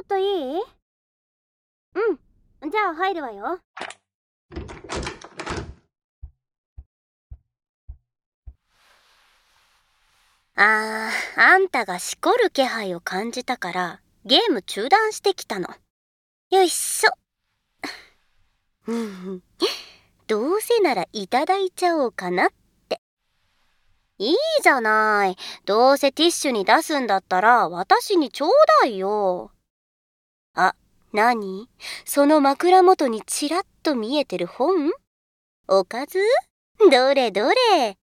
っといい？じゃあ入るわよ。あんたがしこる気配を感じたからゲーム中断してきたの。よいしょ。どうせならいただいちゃおうかなって。いいじゃない。どうせティッシュに出すんだったら私にちょうだいよ。あ、何？その枕元にちらっと見えてる本？おかず？どれどれ。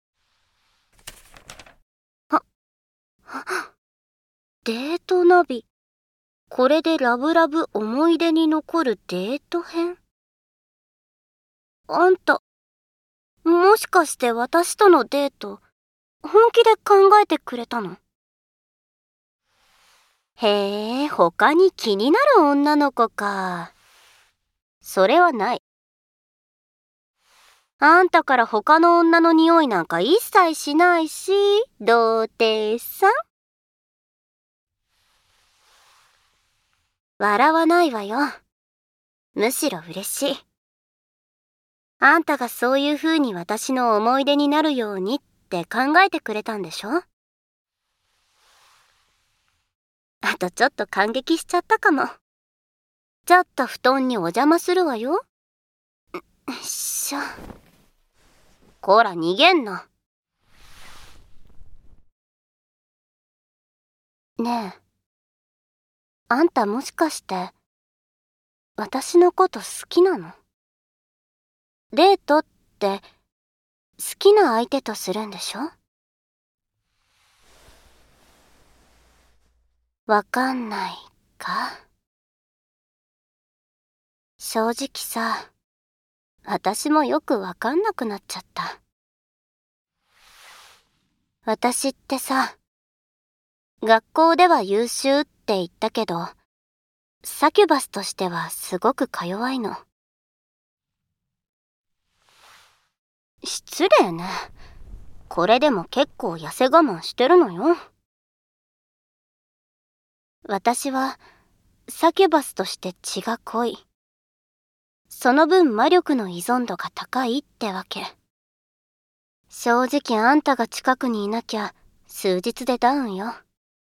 デートナビ。これでラブラブ思い出に残るデート編？あんた、もしかして私とのデート、本気で考えてくれたの？へえ、他に気になる女の子か。それはない。あんたから他の女の匂いなんか一切しないし、童貞さん。笑わないわよ。むしろ嬉しい。あんたがそういう風に私の思い出になるようにって考えてくれたんでしょ？あとちょっと感激しちゃったかも。ちょっと布団にお邪魔するわよ。よいしょ。こら逃げんな。ねえ、あんたもしかして私のこと好きなの？デートって好きな相手とするんでしょ？わかんないか？正直さ、私もよくわかんなくなっちゃった。私ってさ、学校では優秀って言ったけど、サキュバスとしてはすごくか弱いの。失礼ね。これでも結構痩せ我慢してるのよ。私はサキュバスとして血が濃い。その分魔力の依存度が高いってわけ。正直あんたが近くにいなきゃ数日でダウンよ。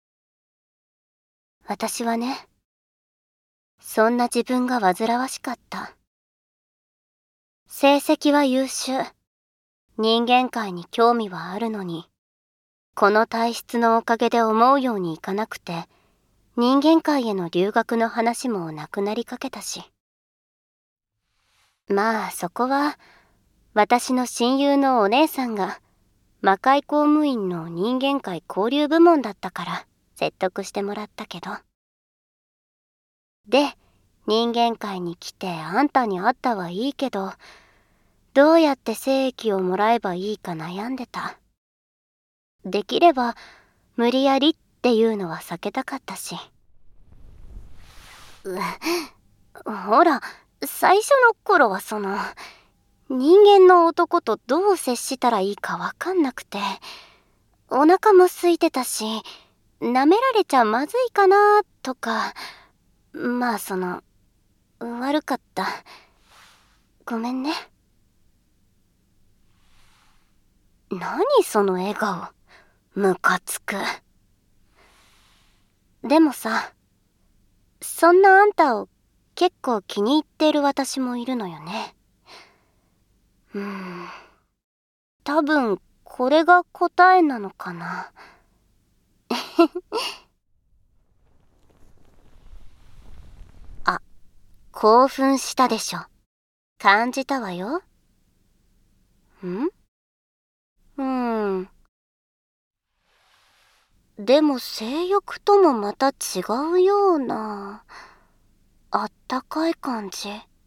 私はね、そんな自分が煩わしかった。成績は優秀。人間界に興味はあるのに、この体質のおかげで思うようにいかなくて、人間界への留学の話もなくなりかけたし。まあそこは私の親友のお姉さんが魔界公務員の人間界交流部門だったから説得してもらったけど。で、人間界に来てあんたに会ったはいいけど、どうやって精液をもらえばいいか悩んでた。できれば無理やりっていうのは避けたかったし。ほら、最初の頃は人間の男とどう接したらいいかわかんなくて、お腹も空いてたし、舐められちゃまずいかなとか、まあ悪かった。ごめんね。何その笑顔。ムカつく。でもさ、そんなあんたを結構気に入っている私もいるのよね。多分これが答えなのかな。あ、興奮したでしょ。感じたわよ。でも性欲ともまた違うような、あったかい感じ。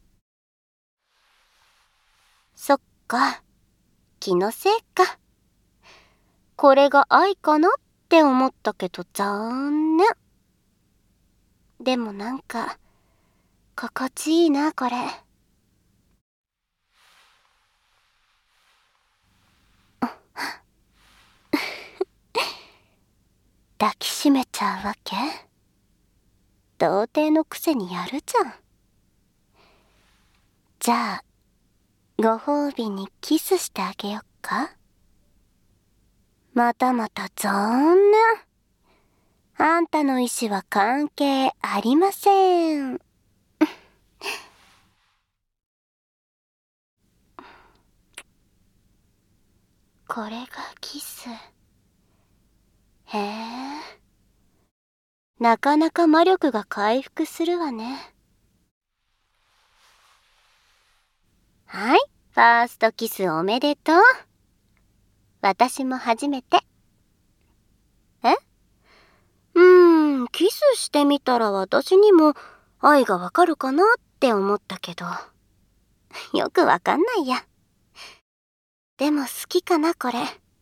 そっか、気のせいか。これが愛かなって思ったけど残念。でもなんか、心地いいな、これ。抱きしめちゃうわけ？ 童貞のくせにやるじゃん。じゃあご褒美にキスしてあげよっか。またまた残念。あんたの意思は関係ありません。これがキス。へえ。なかなか魔力が回復するわね。はい、ファーストキスおめでとう。私も初めて。え？キスしてみたら私にも愛がわかるかなって思ったけど、よくわかんないや。でも好きかな、これ。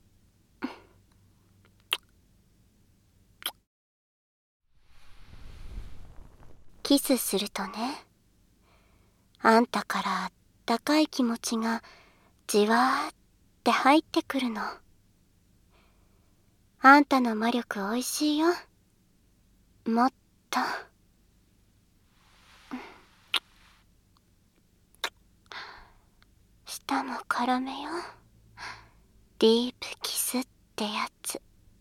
キスするとね、あんたからあったかい気持ちがじわーって入ってくるの。あんたの魔力おいしいよ。もっと。舌も絡めよ。ディープキスってやつ。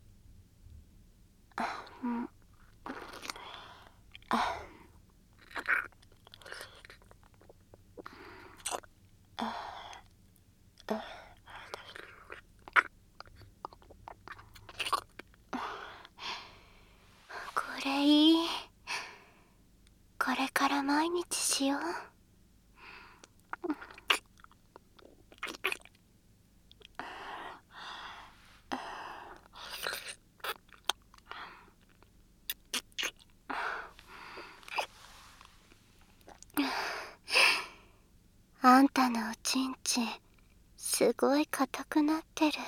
これいい。これから毎日しよう。あんたのおちんちんすごい硬くなってる。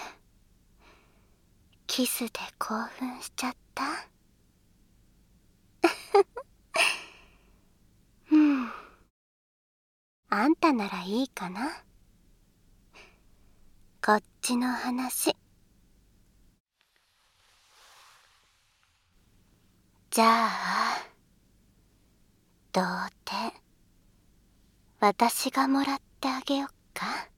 キスで興奮しちゃった。あんたならいいかな。こっちの話。じゃあ童貞私がもらってあげよっか。